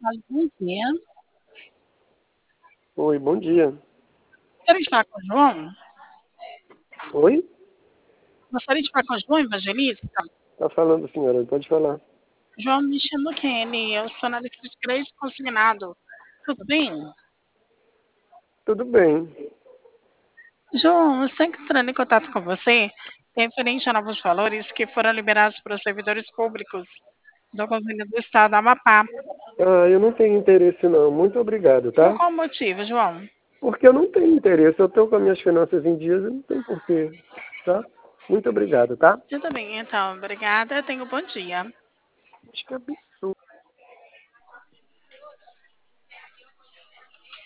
Olha, bom dia. Oi, bom dia. Gostaria de falar com o João? Oi? Gostaria de falar com o João Evangelista? Tá falando, senhora, pode falar. João, me chamo Kenny, eu sou analista de crédito consignado. Tudo bem? Tudo bem. João, eu estou entrando em contato com você referente a novos valores que foram liberados para os servidores públicos do governo do estado do Amapá. Ah, eu não tenho interesse não. Muito obrigado, Por tá? qual motivo, João? Porque eu não tenho interesse. Eu estou com as minhas finanças em dias e não tem porquê, tá? Muito obrigado, tá? Tudo bem, então, obrigada, tenha um bom dia. Acho que é absurdo.